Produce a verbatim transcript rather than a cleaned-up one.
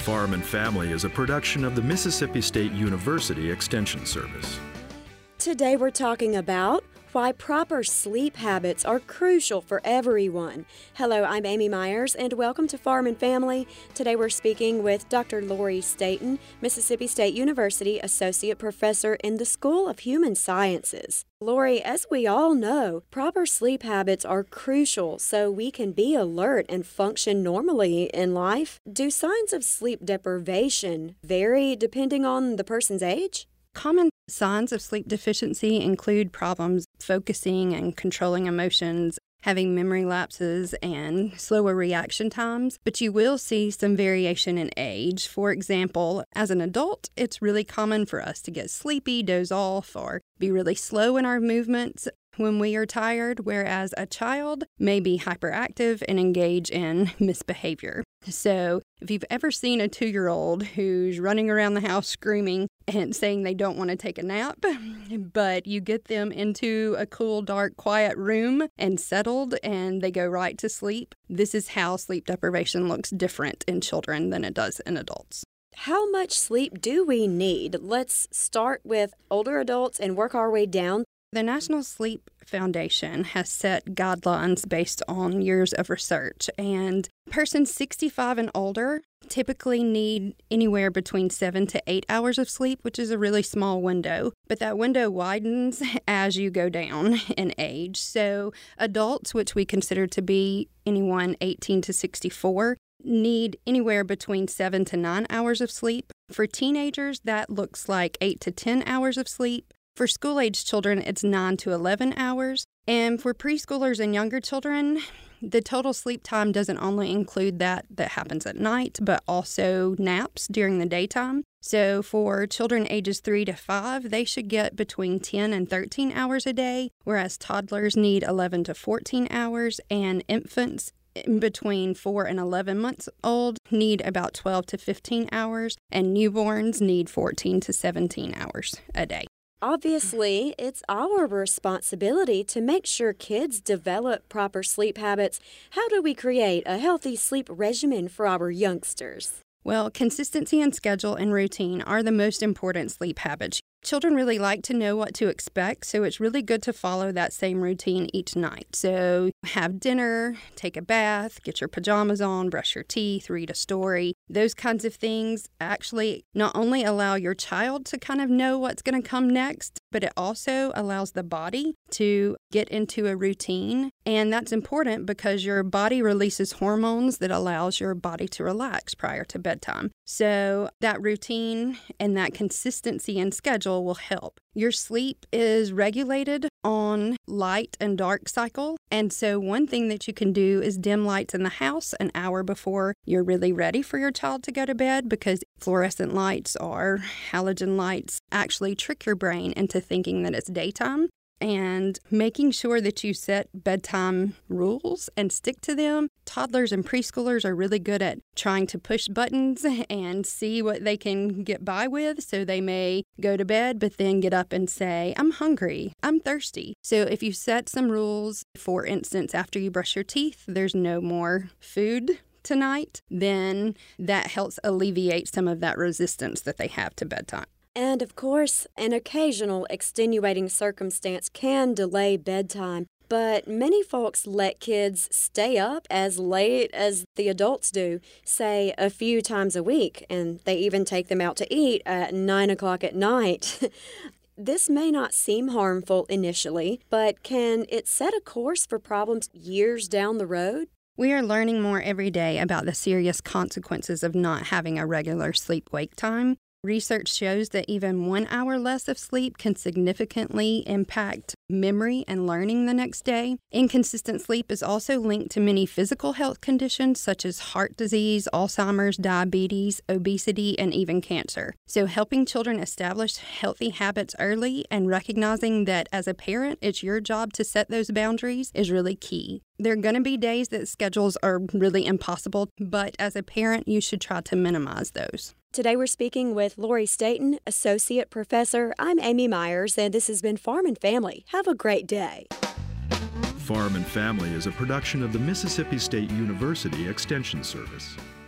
Farm and Family is a production of the Mississippi State University Extension Service. Today we're talking about why proper sleep habits are crucial for everyone. Hello, I'm Amy Myers, and welcome to Farm and Family. Today we're speaking with Doctor Lori Staton, Mississippi State University Associate Professor in the School of Human Sciences. Lori, as we all know, proper sleep habits are crucial so we can be alert and function normally in life. Do signs of sleep deprivation vary depending on the person's age? Common signs of sleep deficiency include problems focusing and controlling emotions, having memory lapses, and slower reaction times, but you will see some variation in age. For example, as an adult, it's really common for us to get sleepy, doze off, or be really slow in our movements when we are tired, whereas a child may be hyperactive and engage in misbehavior. So if you've ever seen a two-year-old who's running around the house screaming and saying they don't want to take a nap, but you get them into a cool, dark, quiet room and settled and they go right to sleep, this is how sleep deprivation looks different in children than it does in adults. How much sleep do we need? Let's start with older adults and work our way down. The National Sleep Foundation has set guidelines based on years of research, and persons sixty-five and older typically need anywhere between seven to eight hours of sleep, which is a really small window, but that window widens as you go down in age. So adults, which we consider to be anyone eighteen to sixty-four, need anywhere between seven to nine hours of sleep. For teenagers, that looks like eight to ten hours of sleep. For school-age children, it's nine to eleven hours. And for preschoolers and younger children, the total sleep time doesn't only include that that happens at night, but also naps during the daytime. So for children ages three to five, they should get between ten and thirteen hours a day, whereas toddlers need eleven to fourteen hours, and infants between four and eleven months old need about twelve to fifteen hours, and newborns need fourteen to seventeen hours a day. Obviously, it's our responsibility to make sure kids develop proper sleep habits. How do we create a healthy sleep regimen for our youngsters? Well, consistency in schedule and routine are the most important sleep habits. Children really like to know what to expect, so it's really good to follow that same routine each night. So have dinner, take a bath, get your pajamas on, brush your teeth, read a story. Those kinds of things actually not only allow your child to kind of know what's going to come next, but it also allows the body to get into a routine. And that's important because your body releases hormones that allows your body to relax prior to bedtime. So that routine and that consistency in schedule will help. Your sleep is regulated on light and dark cycle. And so one thing that you can do is dim lights in the house an hour before you're really ready for your child to go to bed, because fluorescent lights or halogen lights actually trick your brain into thinking that it's daytime. And making sure that you set bedtime rules and stick to them. Toddlers and preschoolers are really good at trying to push buttons and see what they can get by with. So they may go to bed, but then get up and say, I'm hungry, I'm thirsty. So if you set some rules, for instance, after you brush your teeth, there's no more food tonight, then that helps alleviate some of that resistance that they have to bedtime. And of course, an occasional extenuating circumstance can delay bedtime, but many folks let kids stay up as late as the adults do, say a few times a week, and they even take them out to eat at nine o'clock at night. This may not seem harmful initially, but can it set a course for problems years down the road? We are learning more every day about the serious consequences of not having a regular sleep-wake time. Research shows that even one hour less of sleep can significantly impact memory and learning the next day. Inconsistent sleep is also linked to many physical health conditions such as heart disease, Alzheimer's, diabetes, obesity, and even cancer. So helping children establish healthy habits early and recognizing that as a parent, it's your job to set those boundaries is really key. There are going to be days that schedules are really impossible, but as a parent, you should try to minimize those. Today we're speaking with Lori Staton, Associate Professor. I'm Amy Myers, and this has been Farm and Family. Have a great day. Farm and Family is a production of the Mississippi State University Extension Service.